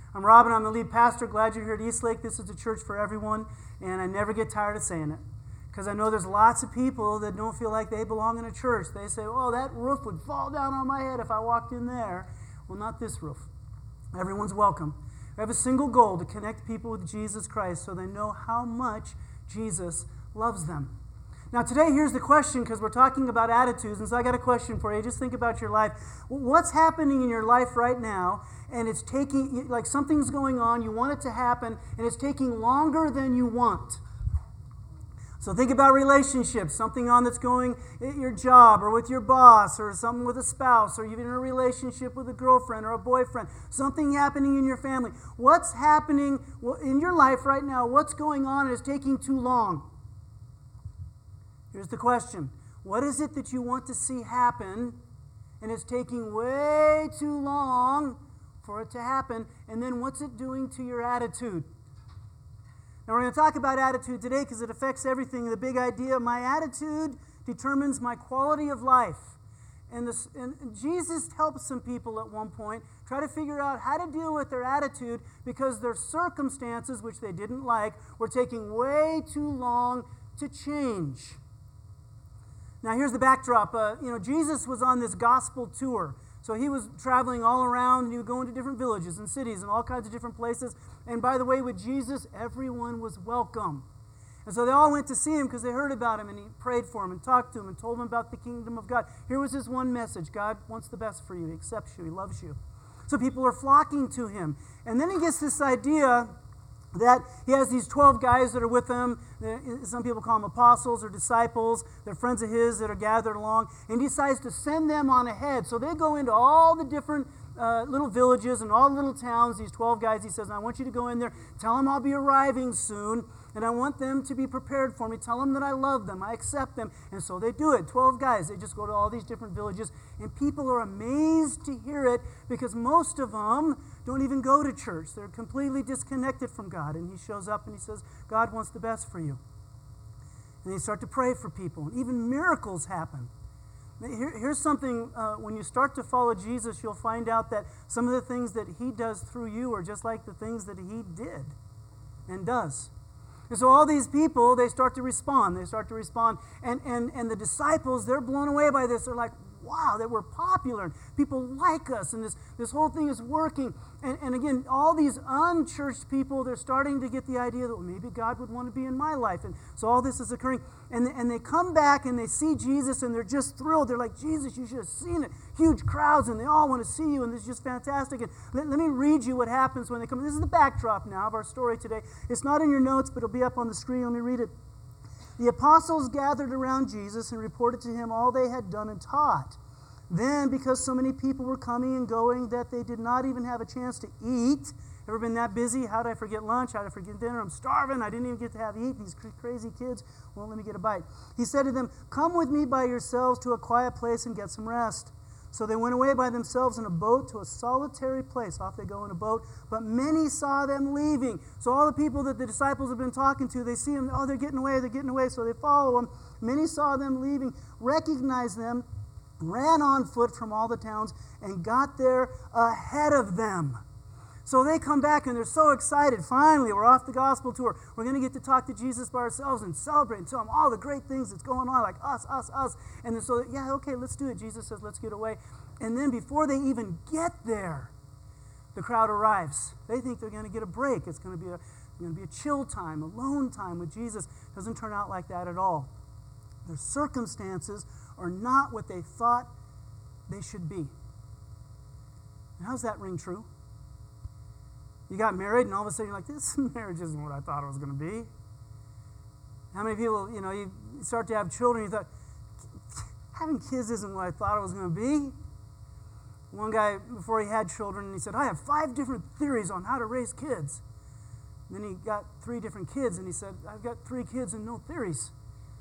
I'm Robin. I'm the lead pastor. Glad you're here at Eastlake. This is a church for everyone, and I never get tired of saying it because I know there's lots of people that don't feel like they belong in a church. They say, oh, that roof would fall down on my head if I walked in there. Well, not this roof. Everyone's welcome. We have a single goal: to connect people with Jesus Christ so they know how much Jesus loves them. Now today, here's the question, because we're talking about attitudes, and so I got a question for you. Just think about your life. What's happening in your life right now, and it's taking, like something's going on, you want it to happen, and it's taking longer than you want. So think about relationships, something on that's going at your job, or with your boss, or something with a spouse, or you're in a relationship with a girlfriend or a boyfriend, something happening in your family. What's happening in your life right now? What's going on and it's taking too long? Here's the question. What is it that you want to see happen, and it's taking way too long for it to happen? And then what's it doing to your attitude? Now we're going to talk about attitude today because it affects everything. The big idea, my attitude determines my quality of life. And Jesus helped some people at one point try to figure out how to deal with their attitude because their circumstances, which they didn't like, were taking way too long to change. Now here's the backdrop. Jesus was on this gospel tour. So he was traveling all around, and he would go into different villages and cities and all kinds of different places. And by the way, with Jesus, everyone was welcome. And so they all went to see him because they heard about him, and he prayed for him and talked to him and told them about the kingdom of God. Here was his one message: God wants the best for you. He accepts you. He loves you. So people are flocking to him. And then he gets this idea that he has these 12 guys that are with him. Some people call them apostles or disciples. They're friends of his that are gathered along. And he decides to send them on ahead. So they go into all the different little villages and all the little towns, these 12 guys. He says, I want you to go in there. Tell them I'll be arriving soon. And I want them to be prepared for me. Tell them that I love them. I accept them. And so they do it. 12 guys. They just go to all these different villages. And people are amazed to hear it because most of them don't even go to church. They're completely disconnected from God. And he shows up and he says, God wants the best for you. And they start to pray for people. And even miracles happen. Here's something, when you start to follow Jesus, you'll find out that some of the things that he does through you are just like the things that he did and does. And so all these people, they start to respond. They start to respond. And the disciples, they're blown away by this. They're like, wow, that we're popular. And people like us. And this whole thing is working. And again, all these unchurched people, they're starting to get the idea that, well, maybe God would want to be in my life. And so all this is occurring. And they come back and they see Jesus and they're just thrilled. They're like, Jesus, you should have seen it. Huge crowds and they all want to see you and this is just fantastic. And let me read you what happens when they come. This is the backdrop now of our story today. It's not in your notes, but it'll be up on the screen. Let me read it. The apostles gathered around Jesus and reported to him all they had done and taught. Then, because so many people were coming and going that they did not even have a chance to eat. Ever been that busy? How did I forget lunch? How did I forget dinner? I'm starving. I didn't even get to have eat. These crazy kids won't let me get a bite. He said to them, come with me by yourselves to a quiet place and get some rest. So they went away by themselves in a boat to a solitary place. Off they go in a boat. But many saw them leaving. So all the people that the disciples have been talking to, they see them. Oh, they're getting away. They're getting away. So they follow them. Many saw them leaving, recognized them, ran on foot from all the towns, and got there ahead of them. So they come back and they're so excited. Finally, we're off the gospel tour. We're going to get to talk to Jesus by ourselves and celebrate and tell him all the great things that's going on, like us. And then so, yeah, okay, let's do it. Jesus says, let's get away. And then before they even get there, the crowd arrives. They think they're going to get a break. It's going to be a chill time, alone time with Jesus. It doesn't turn out like that at all. Their circumstances are not what they thought they should be. And how's that ring true? You got married and all of a sudden you're like, this marriage isn't what I thought it was going to be. How many people, you start to have children, you thought, having kids isn't what I thought it was going to be. One guy, before he had children, he said, I have 5 different theories on how to raise kids. And then he got 3 different kids and he said, I've got 3 kids and no theories.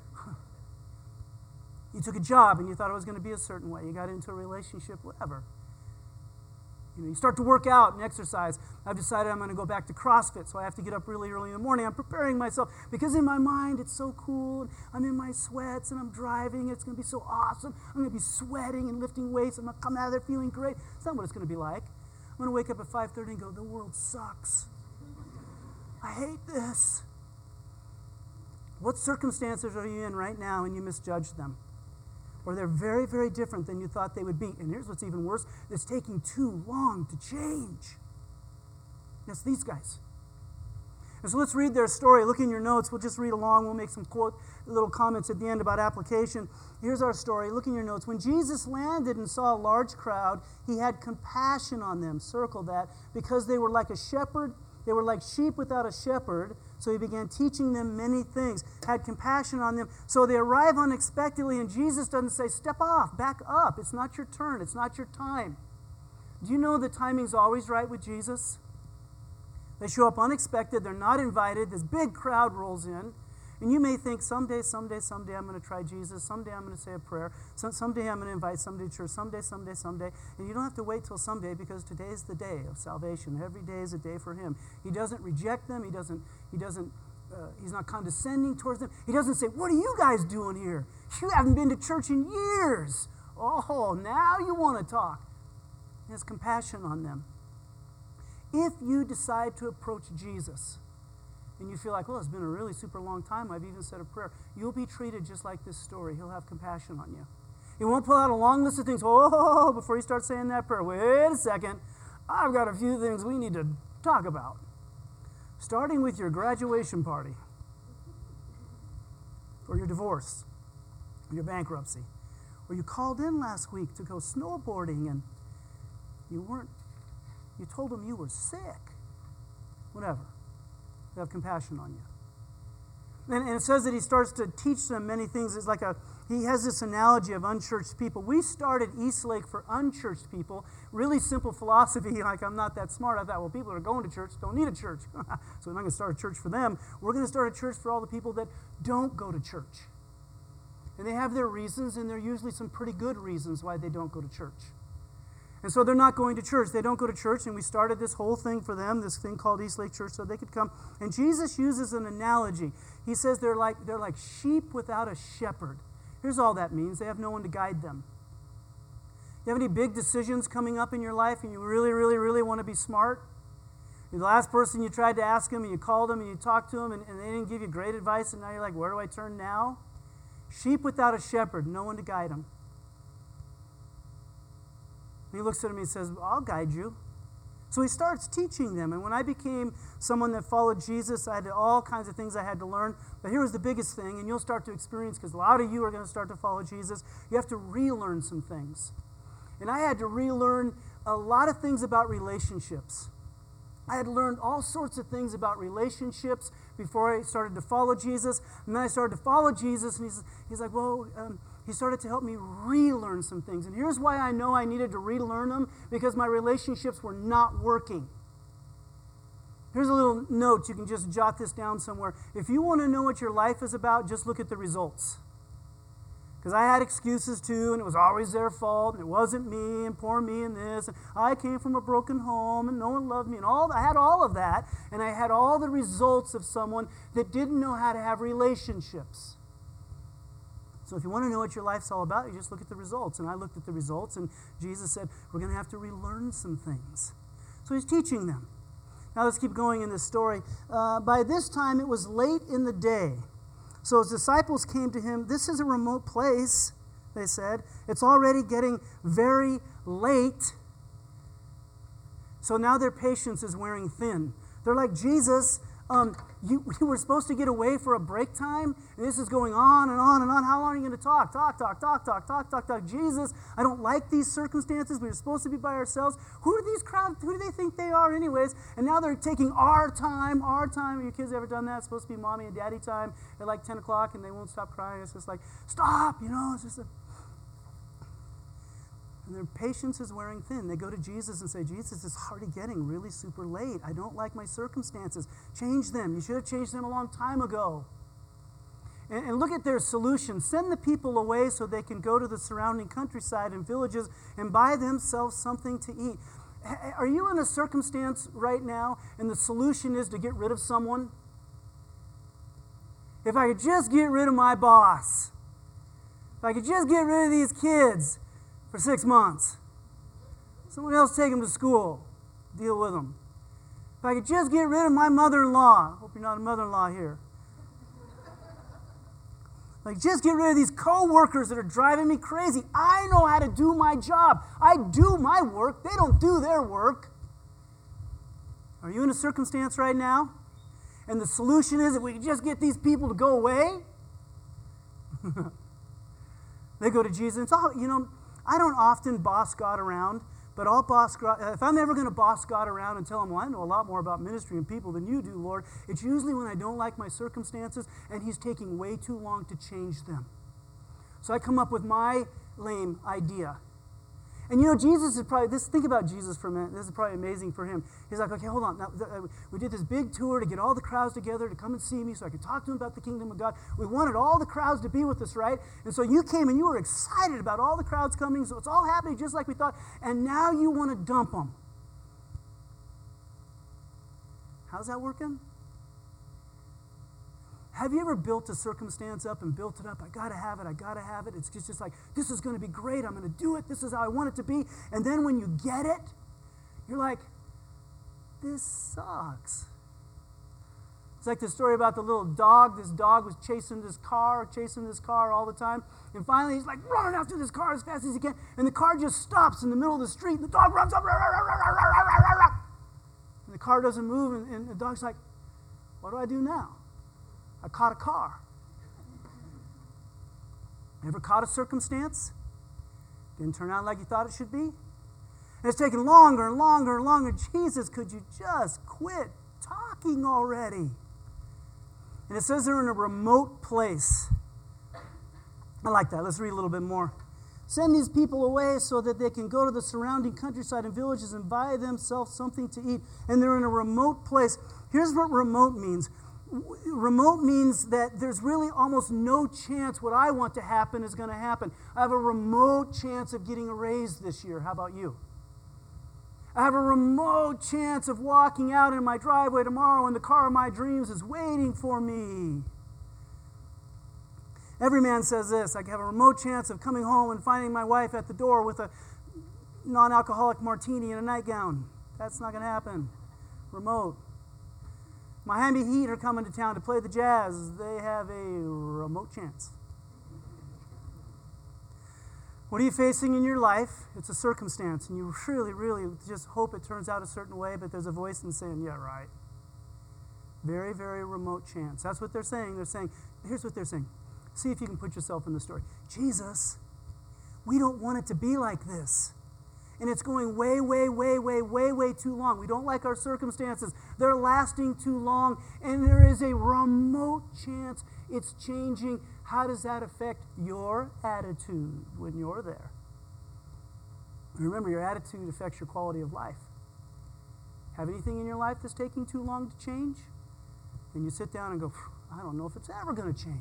You took a job and you thought it was going to be a certain way. You got into a relationship, whatever. You start to work out and exercise. I've decided I'm going to go back to CrossFit, so I have to get up really early in the morning. I'm preparing myself because in my mind it's so cool. I'm in my sweats and I'm driving. It's going to be so awesome. I'm going to be sweating and lifting weights. I'm going to come out of there feeling great. It's not what it's going to be like. I'm going to wake up at 5:30 and go, the world sucks. I hate this. What circumstances are you in right now and you misjudge them? Or they're very, very different than you thought they would be. And here's what's even worse. It's taking too long to change. That's these guys. And so let's read their story. Look in your notes. We'll just read along. We'll make some little comments at the end about application. Here's our story. Look in your notes. When Jesus landed and saw a large crowd, he had compassion on them. Circle that. Because they were like a shepherd. They were like sheep without a shepherd. So he began teaching them many things. Had compassion on them. So they arrive unexpectedly, and Jesus doesn't say, step off, back up. It's not your turn. It's not your time. Do you know the timing's always right with Jesus? They show up unexpected. They're not invited. This big crowd rolls in. And you may think, someday I'm going to try Jesus. Someday I'm going to say a prayer. Someday I'm going to invite somebody to church. Someday. And you don't have to wait till someday, because today's the day of salvation. Every day is a day for him. He doesn't reject them. He's not condescending towards them. He doesn't say, what are you guys doing here? You haven't been to church in years. Oh, now you want to talk. He has compassion on them. If you decide to approach Jesus and you feel like, well, it's been a really super long time, I've even said a prayer, you'll be treated just like this story. He'll have compassion on you. He won't pull out a long list of things, before he starts saying that prayer. Wait a second. I've got a few things we need to talk about. Starting with your graduation party, or your divorce, or your bankruptcy, or you called in last week to go snowboarding and you told them you were sick. Whatever. They have compassion on you. And it says that he starts to teach them many things. It's like he has this analogy of unchurched people. We started Eastlake for unchurched people. Really simple philosophy, like I'm not that smart. I thought, well, people that are going to church don't need a church. So we're not going to start a church for them. We're going to start a church for all the people that don't go to church. And they have their reasons, and they're usually some pretty good reasons why they don't go to church. And so they're not going to church. They don't go to church, and we started this whole thing for them, this thing called Eastlake Church, so they could come. And Jesus uses an analogy. He says they're like sheep without a shepherd. Here's all that means. They have no one to guide them. You have any big decisions coming up in your life, and you really, really, really want to be smart? You're the last person you tried to ask them, and you called them, and you talked to them, and they didn't give you great advice, and now you're like, where do I turn now? Sheep without a shepherd, no one to guide them. And he looks at him and he says, I'll guide you. So he starts teaching them. And when I became someone that followed Jesus, I had all kinds of things I had to learn. But here was the biggest thing, and you'll start to experience, because a lot of you are going to start to follow Jesus, you have to relearn some things. And I had to relearn a lot of things about relationships. I had learned all sorts of things about relationships before I started to follow Jesus. And then I started to follow Jesus, and he's like, he started to help me relearn some things. And here's why I know I needed to relearn them, because my relationships were not working. Here's a little note. You can just jot this down somewhere. If you want to know what your life is about, just look at the results. Because I had excuses too, and it was always their fault, and it wasn't me, and poor me, and this, and I came from a broken home, and no one loved me, and I had all of that, and I had all the results of someone that didn't know how to have relationships. So if you want to know what your life's all about, you just look at the results. And I looked at the results, and Jesus said, we're going to have to relearn some things. So he's teaching them. Now let's keep going in this story. By this time, it was late in the day. So his disciples came to him. This is a remote place, they said. It's already getting very late. So now their patience is wearing thin. They're like, Jesus, you were supposed to get away for a break time, and this is going on and on and on. How long are you going to talk? Talk. Jesus, I don't like these circumstances. We were supposed to be by ourselves. Who are these crowds? Who do they think they are anyways? And now they're taking our time. Have your kids ever done that? It's supposed to be mommy and daddy time at like 10 o'clock, and they won't stop crying. It's just like, stop, it's just and their patience is wearing thin. They go to Jesus and say, Jesus, it's already getting really super late. I don't like my circumstances. Change them. You should have changed them a long time ago. And look at their solution. Send the people away so they can go to the surrounding countryside and villages and buy themselves something to eat. Are you in a circumstance right now and the solution is to get rid of someone? If I could just get rid of my boss. If I could just get rid of these kids for 6 months. Someone else take them to school. deal with them. If I could just get rid of my mother-in-law. Hope you're not a mother-in-law here. Like, just get rid of these co-workers that are driving me crazy. I know how to do my job. I do my work. They don't do their work. Are you in a circumstance right now? And the solution is if we can just get these people to go away. They go to Jesus. It's all, I don't often boss God around, but I'll boss God. If I'm ever going to boss God around and tell him, well, I know a lot more about ministry and people than you do, Lord, it's usually when I don't like my circumstances and he's taking way too long to change them. So I come up with my lame idea. And Jesus is probably, think about Jesus for a minute. This is probably amazing for him. He's like, okay, hold on. Now, we did this big tour to get all the crowds together to come and see me so I could talk to them about the kingdom of God. We wanted all the crowds to be with us, right? And so you came and you were excited about all the crowds coming. So it's all happening just like we thought. And now you want to dump them. How's that working? Have you ever built a circumstance up and built it up? I got to have it. I got to have it. It's just like, this is going to be great. I'm going to do it. This is how I want it to be. And then when you get it, you're like, this sucks. It's like the story about the little dog. This dog was chasing this car all the time. And finally, he's like running after this car as fast as he can. And the car just stops in the middle of the street. And the dog runs up. And the car doesn't move. And the dog's like, what do I do now? I caught a car. Ever caught a circumstance? Didn't turn out like you thought it should be? And it's taking longer and longer and longer. Jesus, could you just quit talking already? And it says they're in a remote place. I like that. Let's read a little bit more. Send these people away so that they can go to the surrounding countryside and villages and buy themselves something to eat. And they're in a remote place. Here's what remote means. Remote means that there's really almost no chance what I want to happen is going to happen. I have a remote chance of getting a raise this year. How about you? I have a remote chance of walking out in my driveway tomorrow and the car of my dreams is waiting for me. Every man says this. I have a remote chance of coming home and finding my wife at the door with a non-alcoholic martini and a nightgown. That's not going to happen. Remote. Miami Heat are coming to town to play the Jazz. They have a remote chance. What are you facing in your life? It's a circumstance, and you really, really just hope it turns out a certain way, but there's a voice in saying, yeah, right. Very, very remote chance. That's what they're saying. Here's what they're saying. See if you can put yourself in the story. Jesus, we don't want it to be like this. And it's going way, way, way, way, way, way too long. We don't like our circumstances. They're lasting too long. And there is a remote chance it's changing. How does that affect your attitude when you're there? Remember, your attitude affects your quality of life. Have anything in your life that's taking too long to change? And you sit down and go, I don't know if it's ever going to change.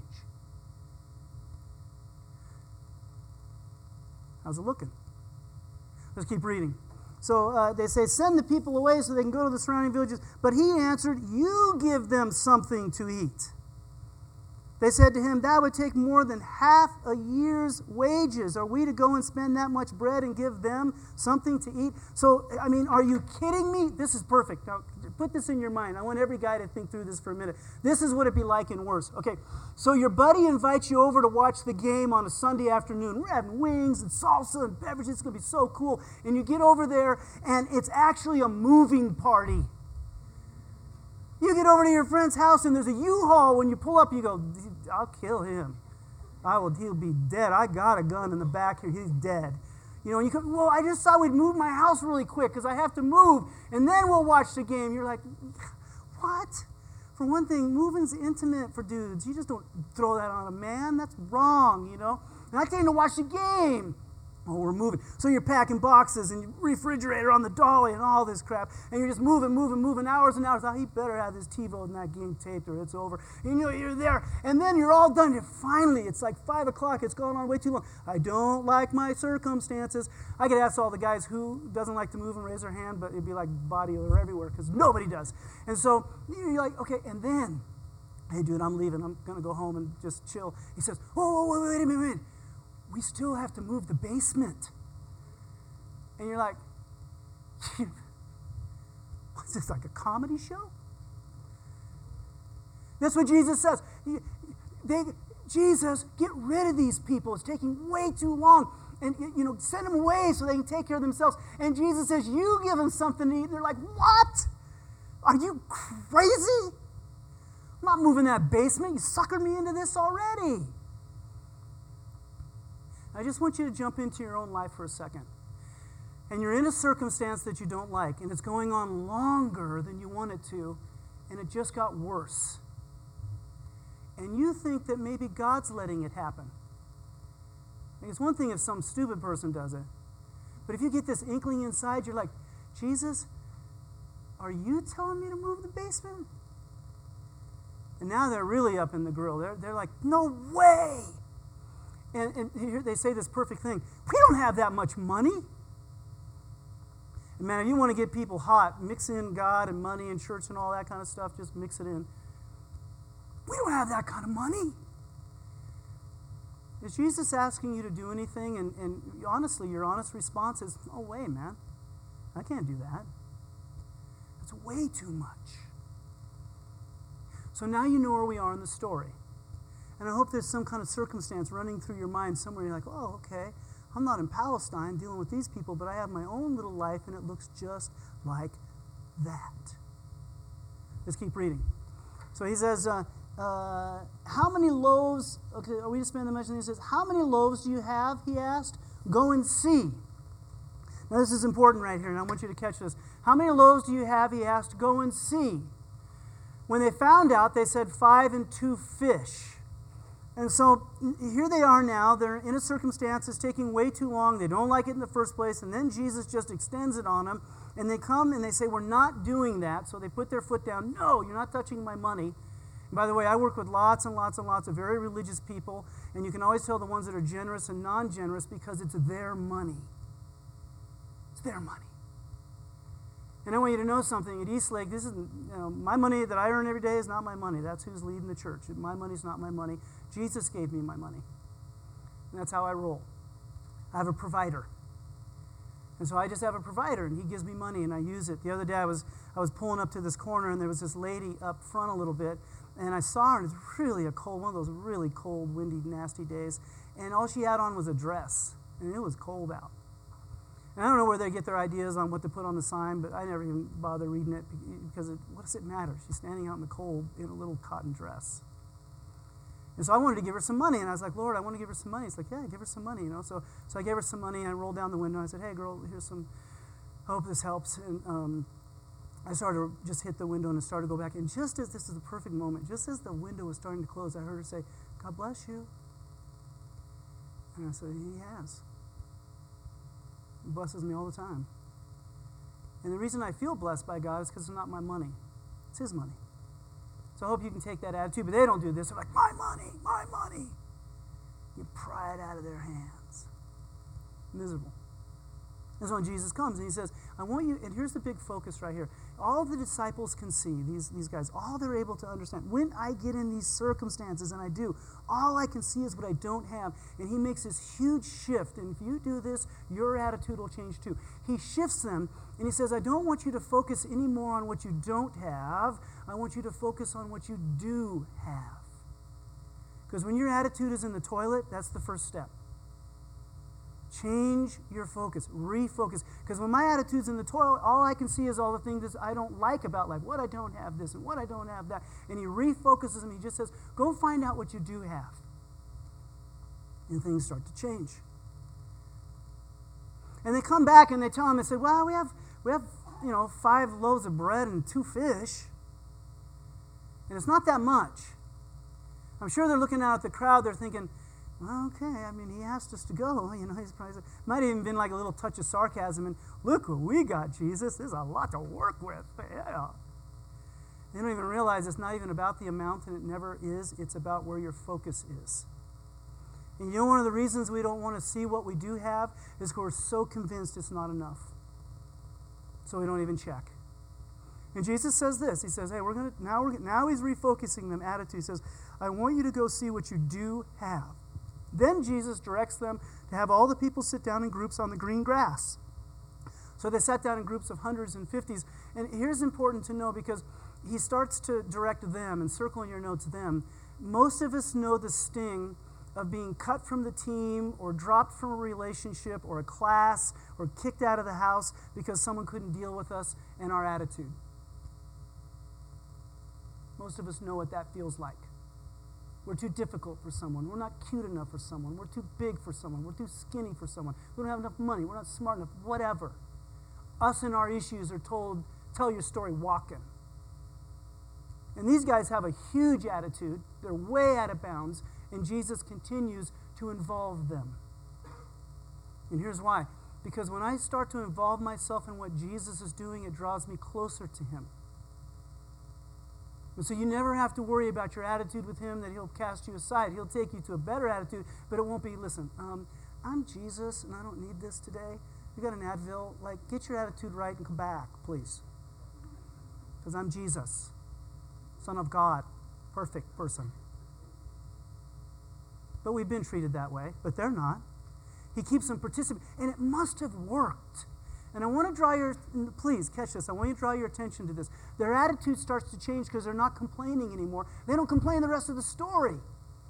How's it looking? Let's keep reading. So they say, send the people away so they can go to the surrounding villages. But he answered, you give them something to eat. They said to him, that would take more than half a year's wages. Are we to go and spend that much bread and give them something to eat? So, I mean, are you kidding me? This is perfect. Now, put this in your mind. I want every guy to think through this for a minute. This is what it'd be like in worse. Okay, so your buddy invites you over to watch the game on a Sunday afternoon. We're having wings and salsa and beverages. It's going to be so cool. And you get over there, and it's actually a moving party. You get over to your friend's house and there's a U-Haul. When you pull up, you go, I'll kill him. He'll be dead. I got a gun in the back here. He's dead. You know, and you go, well, I just thought we'd move my house really quick because I have to move, and then we'll watch the game. You're like, what? For one thing, moving's intimate for dudes. You just don't throw that on a man. That's wrong, you know. And I came to watch the game. Oh, we're moving. So you're packing boxes and refrigerator on the dolly and all this crap. And you're just moving hours and hours. Oh, he better have this TiVo and that game taped or it's over. You know, you're there. And then you're all done. And finally, it's like 5 o'clock. It's gone on way too long. I don't like my circumstances. I could ask all the guys who doesn't like to move and raise their hand, but it'd be like body odor everywhere because nobody does. And so you're like, okay, and then, hey, dude, I'm leaving. I'm going to go home and just chill. He says, whoa, wait a minute. We still have to move the basement. And you're like, Is this like a comedy show? That's what Jesus says. Jesus, get rid of these people. It's taking way too long. And, send them away so they can take care of themselves. And Jesus says, you give them something to eat. They're like, what? Are you crazy? I'm not moving that basement. You suckered me into this already. I just want you to jump into your own life for a second. And you're in a circumstance that you don't like, and it's going on longer than you want it to, and it just got worse. And you think that maybe God's letting it happen. It's one thing if some stupid person does it. But if you get this inkling inside, you're like, Jesus, are you telling me to move the basement? And now they're really up in the grill. They're like, no way. And here they say this perfect thing. We don't have that much money. And man, if you want to get people hot, mix in God and money and church and all that kind of stuff, just mix it in. We don't have that kind of money. Is Jesus asking you to do anything? And honestly, your honest response is, no way, man. I can't do that. That's way too much. So now you know where we are in the story. And I hope there's some kind of circumstance running through your mind somewhere. You're like, oh, okay. I'm not in Palestine dealing with these people, but I have my own little life, and it looks just like that. Let's keep reading. So he says, how many loaves, okay, are we just spending the mention? He says, how many loaves do you have, he asked? Go and see. Now this is important right here, and I want you to catch this. How many loaves do you have, he asked? Go and see. When they found out, they said 5 and 2 fish. And so here they are now. They're in a circumstance that's taking way too long. They don't like it in the first place, and then Jesus just extends it on them. And they come and they say, we're not doing that. So they put their foot down. No, you're not touching my money. And by the way, I work with lots and lots and lots of very religious people, and you can always tell the ones that are generous and non-generous because it's their money. It's their money. And I want you to know something. At Eastlake, this isn't, my money that I earn every day is not my money. That's who's leading the church. My money's not my money. Jesus gave me my money. And that's how I roll. I have a provider. And so I just have a provider, and he gives me money, and I use it. The other day I was pulling up to this corner, and there was this lady up front a little bit, and I saw her, and it's really a cold, one of those really cold, windy, nasty days, and all she had on was a dress, and it was cold out. And I don't know where they get their ideas on what to put on the sign, but I never even bother reading it because what does it matter? She's standing out in the cold in a little cotton dress. And so I wanted to give her some money, and I was like, Lord, I want to give her some money. It's like, yeah, give her some money, So I gave her some money, and I rolled down the window, and I said, hey, girl, here's some, I hope this helps. And I started to just hit the window, and it started to go back. And just as this is the perfect moment, just as the window was starting to close, I heard her say, God bless you. And I said, he has. He blesses me all the time. And the reason I feel blessed by God is because it's not my money. It's his money. So I hope you can take that attitude, but they don't do this. They're like, my money, my money. You pry it out of their hands. Miserable. That's when Jesus comes and he says, I want you, and here's the big focus right here. All the disciples can see, these guys, all they're able to understand. When I get in these circumstances, and I do, all I can see is what I don't have. And he makes this huge shift. And if you do this, your attitude will change too. He shifts them, and he says, I don't want you to focus anymore on what you don't have. I want you to focus on what you do have. Because when your attitude is in the toilet, that's the first step. Change your focus, refocus. Because when my attitude's in the toilet, all I can see is all the things that I don't like about life. What I don't have this and what I don't have that. And he refocuses and he just says, go find out what you do have. And things start to change. And they come back and they tell him, they say, well, we have 5 loaves of bread and 2 fish. And it's not that much. I'm sure they're looking out at the crowd, they're thinking, well, okay, I mean, he asked us to go. He's probably, might have even been like a little touch of sarcasm and, look what we got, Jesus. There's a lot to work with. Yeah. They don't even realize it's not even about the amount, and it never is. It's about where your focus is. And one of the reasons we don't want to see what we do have is because we're so convinced it's not enough. So we don't even check. And Jesus says this. He says, hey, now he's refocusing them attitude. He says, I want you to go see what you do have. Then Jesus directs them to have all the people sit down in groups on the green grass. So they sat down in groups of hundreds and fifties. And here's important to know, because he starts to direct them, and circle in your notes them. Most of us know the sting of being cut from the team or dropped from a relationship or a class or kicked out of the house because someone couldn't deal with us and our attitude. Most of us know what that feels like. We're too difficult for someone. We're not cute enough for someone. We're too big for someone. We're too skinny for someone. We don't have enough money. We're not smart enough. Whatever. Us and our issues are told, tell your story walking. And these guys have a huge attitude. They're way out of bounds. And Jesus continues to involve them. And here's why. Because when I start to involve myself in what Jesus is doing, it draws me closer to him. And so you never have to worry about your attitude with him, that he'll cast you aside. He'll take you to a better attitude, but it won't be, listen, I'm Jesus and I don't need this today. You got an Advil, like, get your attitude right and come back, please. Because I'm Jesus, Son of God, perfect person. But we've been treated that way, but they're not. He keeps them participating, and it must have worked. And I want to draw your, please catch this, I want you to draw your attention to this. Their attitude starts to change because they're not complaining anymore. They don't complain the rest of the story.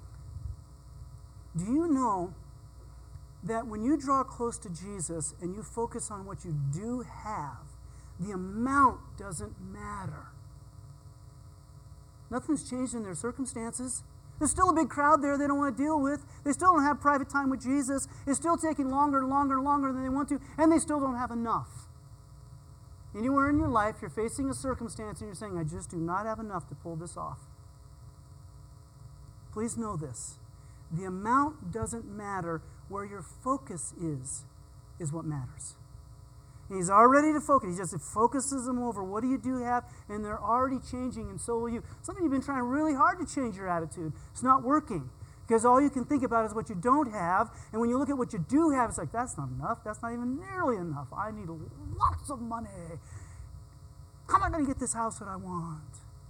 Do you know that when you draw close to Jesus and you focus on what you do have, the amount doesn't matter? Nothing's changed in their circumstances. There's still a big crowd there they don't want to deal with. They still don't have private time with Jesus. It's still taking longer and longer and longer than they want to, and they still don't have enough. Anywhere in your life, you're facing a circumstance and you're saying, I just do not have enough to pull this off. Please know this. The amount doesn't matter. Where your focus is what matters. He's already to focus. He just focuses them over. What do you do have? And they're already changing, and so will you. Some of you have been trying really hard to change your attitude. It's not working because all you can think about is what you don't have. And when you look at what you do have, it's like, that's not enough. That's not even nearly enough. I need lots of money. How am I going to get this house that I want?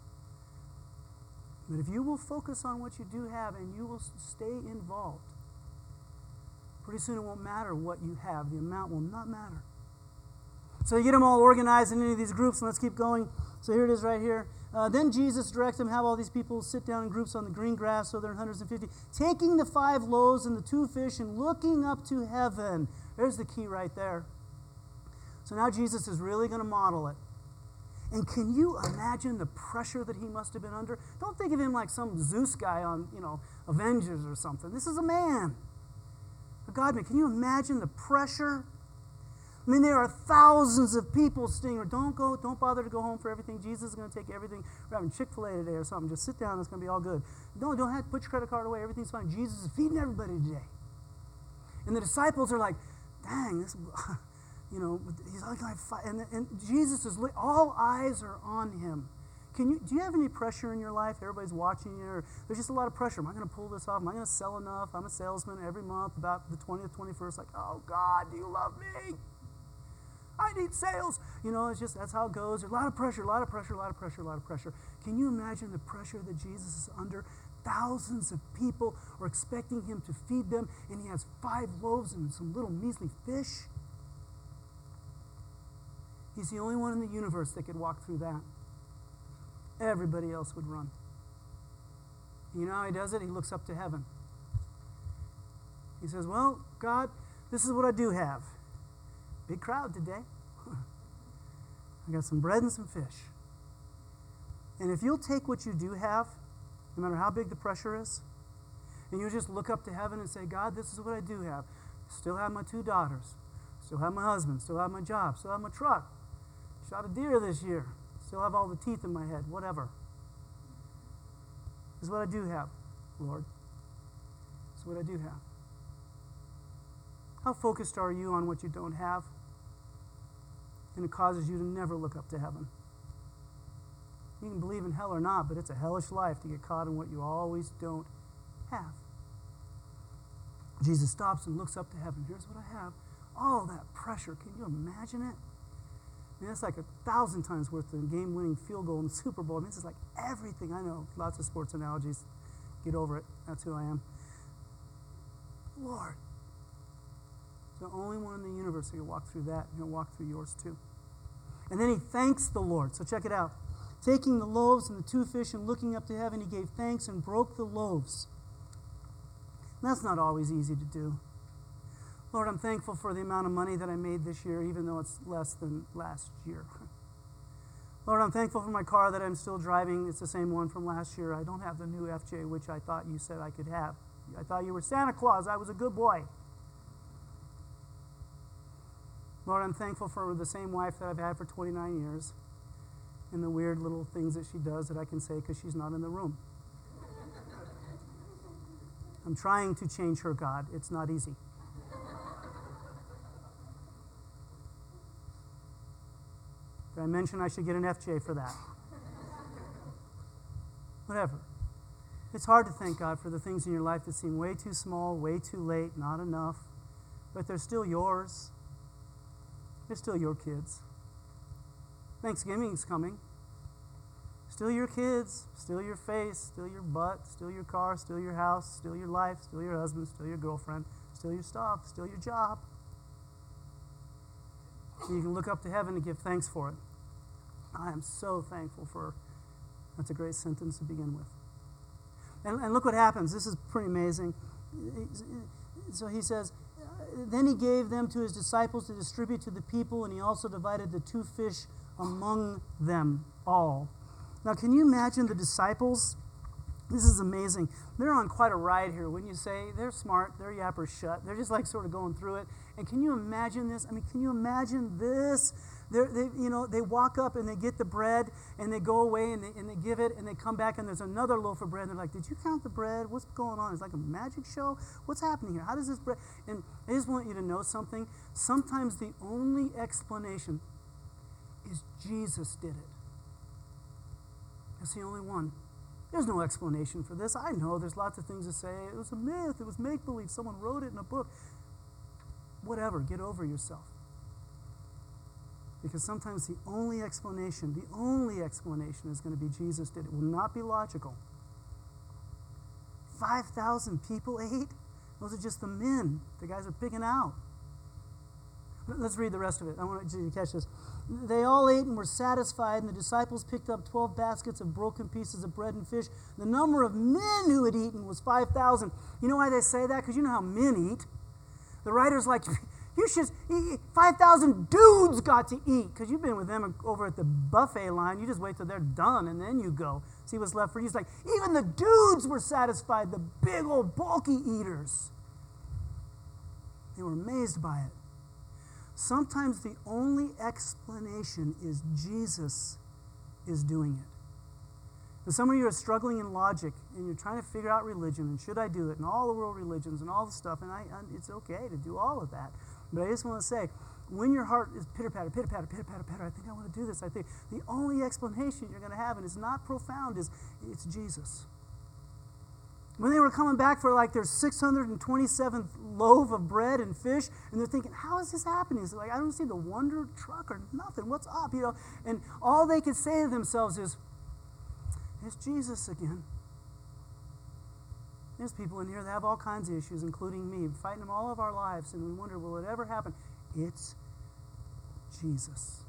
But if you will focus on what you do have and you will stay involved, pretty soon it won't matter what you have. The amount will not matter. So you get them all organized in any of these groups, and let's keep going. So here it is right here. Then Jesus directs them, have all these people sit down in groups on the green grass, so they're in hundreds and 50, taking the 5 loaves and the 2 fish and looking up to heaven. There's the key right there. So now Jesus is really going to model it. And can you imagine the pressure that he must have been under? Don't think of him like some Zeus guy on, Avengers or something. This is a man, a God-man. Can you imagine the pressure? I mean, there are thousands of people saying, don't bother to go home for everything. Jesus is going to take everything. We're having Chick-fil-A today or something. Just sit down. It's going to be all good. Don't have to put your credit card away. Everything's fine. Jesus is feeding everybody today. And the disciples are like, dang, this, he's like, and Jesus is, all eyes are on him. Do you have any pressure in your life? Everybody's watching you. Or there's just a lot of pressure. Am I going to pull this off? Am I going to sell enough? I'm a salesman every month about the 20th, 21st. Like, oh, God, do you love me? I need sales. It's just, that's how it goes. There's a lot of pressure, a lot of pressure, a lot of pressure, a lot of pressure. Can you imagine the pressure that Jesus is under? Thousands of people are expecting him to feed them, and he has 5 loaves and some little measly fish. He's the only one in the universe that could walk through that. Everybody else would run. You know how he does it? He looks up to heaven. He says, well, God, this is what I do have. Big crowd today. I got some bread and some fish. And if you'll take what you do have, no matter how big the pressure is, and you just look up to heaven and say, God, this is what I do have. Still have my 2 daughters. Still have my husband. Still have my job. Still have my truck. Shot a deer this year. Still have all the teeth in my head. Whatever. This is what I do have, Lord. This is what I do have. How focused are you on what you don't have? And it causes you to never look up to heaven. You can believe in hell or not, but it's a hellish life to get caught in what you always don't have. Jesus stops and looks up to heaven. Here's what I have. All that pressure. Can you imagine it? I mean, it's like 1,000 times worth of game-winning field goal in the Super Bowl. I mean, this is like everything. I know, lots of sports analogies. Get over it. That's who I am. Lord, He's the only one in the universe who can walk through that, and he'll walk through yours too. And then he thanks the Lord. So check it out. Taking the loaves and the 2 fish and looking up to heaven, he gave thanks and broke the loaves. And that's not always easy to do. Lord, I'm thankful for the amount of money that I made this year, even though it's less than last year. Lord, I'm thankful for my car that I'm still driving. It's the same one from last year. I don't have the new FJ, which I thought you said I could have. I thought you were Santa Claus. I was a good boy. Lord, I'm thankful for the same wife that I've had for 29 years and the weird little things that she does that I can say because she's not in the room. I'm trying to change her, God. It's not easy. Did I mention I should get an FJ for that? Whatever. It's hard to thank God for the things in your life that seem way too small, way too late, not enough, but they're still yours. They're still your kids. Thanksgiving's coming. Still your kids, still your face, still your butt, still your car, still your house, still your life, still your husband, still your girlfriend, still your stuff, still your job. And you can look up to heaven and give thanks for it. I am so thankful for, that's a great sentence to begin with. And look what happens. This is pretty amazing. So he says, then he gave them to his disciples to distribute to the people, and he also divided the 2 fish among them all. Now, can you imagine the disciples? This is amazing. They're on quite a ride here. Wouldn't you say? They're smart. They're yappers shut. They're just like sort of going through it. And can you imagine this? I mean, can you imagine this? They walk up and they get the bread and they go away and they give it and they come back and there's another loaf of bread. And they're like, did you count the bread? What's going on? It's like a magic show. What's happening here? How does this bread? And I just want you to know something. Sometimes the only explanation is Jesus did it. That's the only one. There's no explanation for this. I know there's lots of things to say. It was a myth. It was make-believe. Someone wrote it in a book. Whatever. Get over yourself. Because sometimes the only explanation is going to be Jesus did it. It will not be logical. 5,000 people ate? Those are just the men. The guys are picking out. Let's read the rest of it. I want you to catch this. They all ate and were satisfied, and the disciples picked up 12 baskets of broken pieces of bread and fish. The number of men who had eaten was 5,000. You know why they say that? Because you know how men eat. The writer's like, you should, 5,000 dudes got to eat. Because you've been with them over at the buffet line. You just wait till they're done, and then you go. See what's left for you. It's like, even the dudes were satisfied, the big old bulky eaters. They were amazed by it. Sometimes the only explanation is Jesus is doing it. And some of you are struggling in logic, and you're trying to figure out religion, and should I do it, and all the world religions, and all the stuff, and it's okay to do all of that. But I just want to say, when your heart is pitter-patter, pitter-patter, pitter-patter, pitter, I think I want to do this, I think the only explanation you're going to have, and it's not profound, is it's Jesus. When they were coming back for like their 627th loaf of bread and fish, and they're thinking, how is this happening? It's like, I don't see the wonder truck or nothing. What's up? And all they could say to themselves is, it's Jesus again. There's people in here that have all kinds of issues, including me, fighting them all of our lives, and we wonder, will it ever happen? It's Jesus.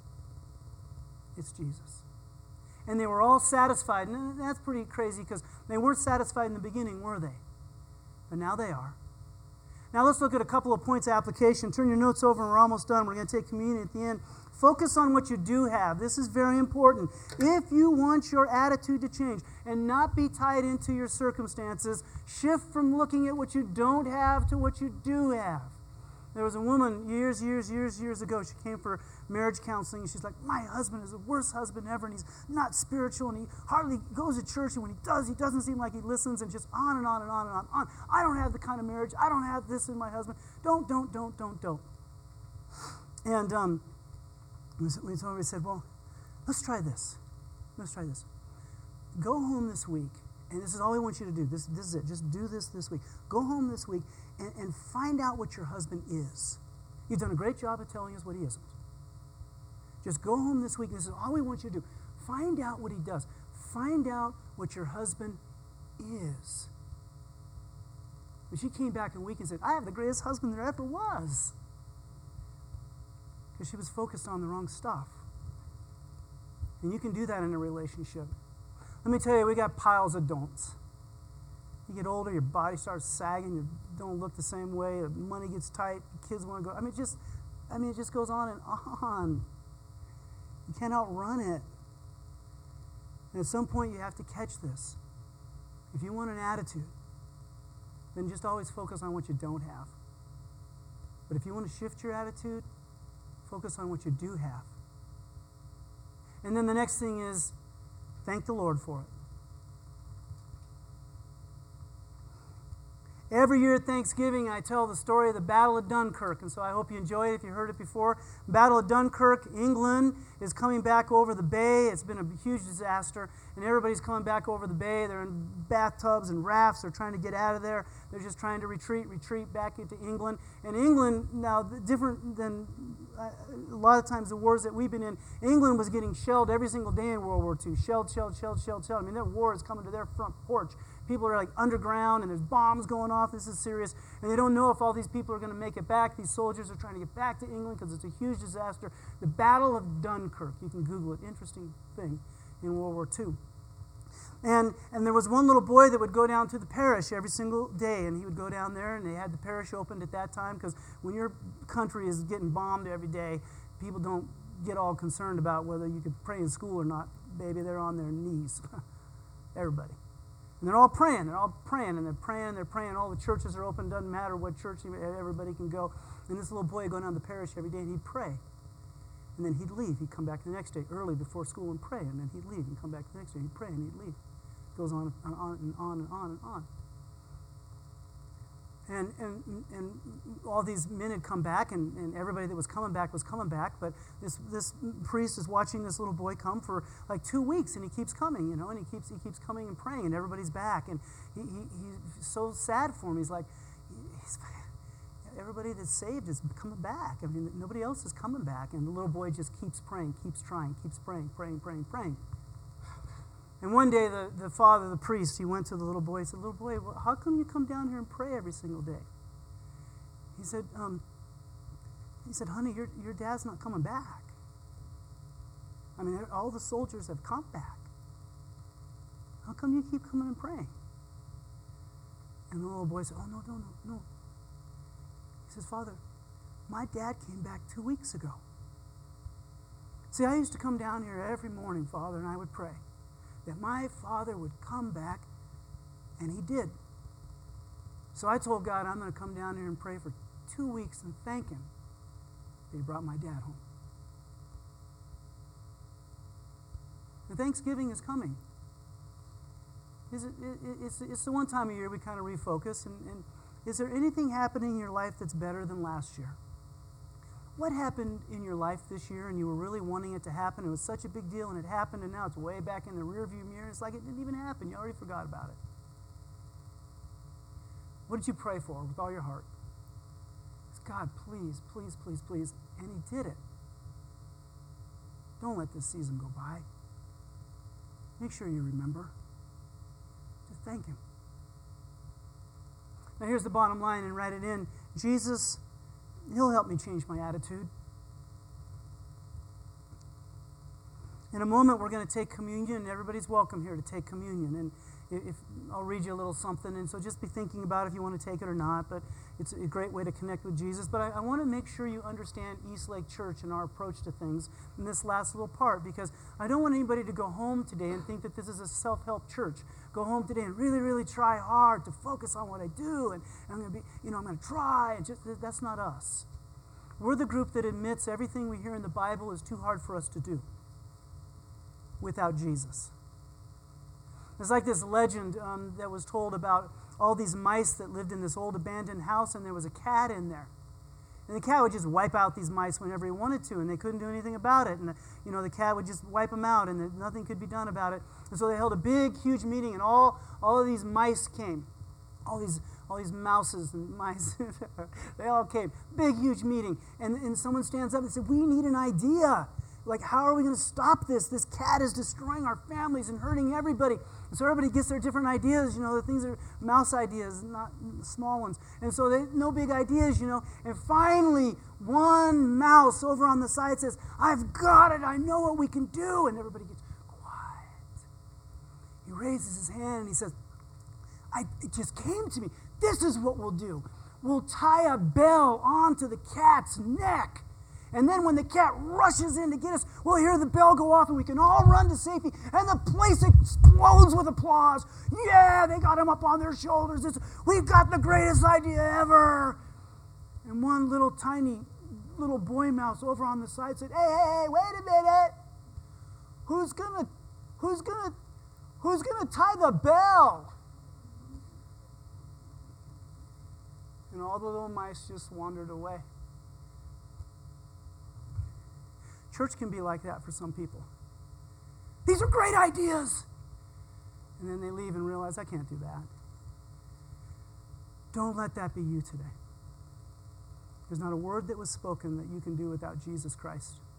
It's Jesus. And they were all satisfied. And that's pretty crazy because they weren't satisfied in the beginning, were they? But now they are. Now let's look at a couple of points of application. Turn your notes over and we're almost done. We're going to take communion at the end. Focus on what you do have. This is very important. If you want your attitude to change and not be tied into your circumstances, shift from looking at what you don't have to what you do have. There was a woman years ago. She came for marriage counseling. And she's like, my husband is the worst husband ever, and he's not spiritual, and he hardly goes to church, and when he does, he doesn't seem like he listens, and just on and on and on and on. I don't have the kind of marriage. I don't have this in my husband. Don't. And we said, well, let's try this. Go home this week, and this is all we want you to do. This is it. Just do this week. Go home this week and find out what your husband is. You've done a great job of telling us what he isn't. Just go home this week. This is all we want you to do. Find out what he does. Find out what your husband is. But she came back in a week and said, I have the greatest husband there ever was. Because she was focused on the wrong stuff. And you can do that in a relationship. Let me tell you, we got piles of don'ts. You get older, your body starts sagging, you don't look the same way, the money gets tight, the kids want to go. It just goes on and on. You can't outrun it. And at some point, you have to catch this. If you want an attitude, then just always focus on what you don't have. But if you want to shift your attitude, focus on what you do have. And then the next thing is, thank the Lord for it. Every year at Thanksgiving, I tell the story of the Battle of Dunkirk, and so I hope you enjoy it if you heard it before. Battle of Dunkirk, England is coming back over the bay. It's been a huge disaster, and everybody's coming back over the bay. They're in bathtubs and rafts. They're trying to get out of there. They're just trying to retreat back into England. And England, now, different than a lot of times the wars that we've been in, England was getting shelled every single day in World War II. Shelled. I mean, their war is coming to their front porch. People are like underground and there's bombs going off. This is serious. And they don't know if all these people are going to make it back. These soldiers are trying to get back to England because it's a huge disaster. The Battle of Dunkirk. You can Google it. Interesting thing in World War II. And there was one little boy that would go down to the parish every single day, and he would go down there, and they had the parish opened at that time because when your country is getting bombed every day, people don't get all concerned about whether you could pray in school or not. Baby, they're on their knees. Everybody. And they're all praying, and they're praying. All the churches are open, doesn't matter what church, everybody can go. And this little boy would go down to the parish every day, and he'd pray. And then he'd leave. He'd come back the next day early before school and pray, and then he'd leave and come back the next day. He'd pray, and he'd leave. It goes on and on and on and on and on. And all these men had come back, and everybody that was coming back, but this priest is watching this little boy come for like 2 weeks, and he keeps coming, and he keeps coming and praying, and everybody's back, and he's so sad for him. He's like, everybody that's saved is coming back. I mean, nobody else is coming back, and the little boy just keeps praying, keeps trying, keeps praying. And one day, the father, the priest, he went to the little boy and said, little boy, how come you come down here and pray every single day? He said, honey, your dad's not coming back. I mean, all the soldiers have come back. How come you keep coming and praying? And the little boy said, oh, no. He says, Father, my dad came back 2 weeks ago. See, I used to come down here every morning, Father, and I would pray that my father would come back, and he did. So I told God, I'm going to come down here and pray for 2 weeks and thank him that he brought my dad home. And Thanksgiving is coming. It's the one time of year we kind of refocus, and is there anything happening in your life that's better than last year? What happened in your life this year and you were really wanting it to happen? It was such a big deal and it happened, and now it's way back in the rearview mirror. It's like it didn't even happen. You already forgot about it. What did you pray for with all your heart? It's God, please. And he did it. Don't let this season go by. Make sure you remember. Just thank him. Now here's the bottom line, and write it in. Jesus, he'll help me change my attitude. In a moment, we're going to take communion, and everybody's welcome here to take communion. And if I'll read you a little something, and so just be thinking about if you want to take it or not, but it's a great way to connect with Jesus. But I want to make sure you understand Eastlake Church and our approach to things in this last little part, because I don't want anybody to go home today and think that this is a self-help church. Go home today and really, really try hard to focus on what I do, and I'm going to be, I'm going to try, and just that's not us. We're the group that admits everything we hear in the Bible is too hard for us to do without Jesus. There's like this legend that was told about all these mice that lived in this old abandoned house, and there was a cat in there. And the cat would just wipe out these mice whenever he wanted to, and they couldn't do anything about it. And the cat would just wipe them out, and nothing could be done about it. And so they held a big, huge meeting, and all of these mice came. All these mouses and mice, they all came. Big, huge meeting. And someone stands up and said, we need an idea. like, how are we going to stop this? This cat is destroying our families and hurting everybody. And so everybody gets their different ideas, the things are mouse ideas, not small ones. And so no big ideas, And finally, one mouse over on the side says, I've got it. I know what we can do. And everybody gets quiet. He raises his hand and he says, it just came to me. This is what we'll do. We'll tie a bell onto the cat's neck. And then when the cat rushes in to get us, we'll hear the bell go off and we can all run to safety. And the place explodes with applause. Yeah, they got him up on their shoulders. We've got the greatest idea ever. And one little tiny little boy mouse over on the side said, hey, wait a minute. Who's gonna tie the bell? And all the little mice just wandered away. Church can be like that for some people. These are great ideas. And then they leave and realize, I can't do that. Don't let that be you today. There's not a word that was spoken that you can do without Jesus Christ.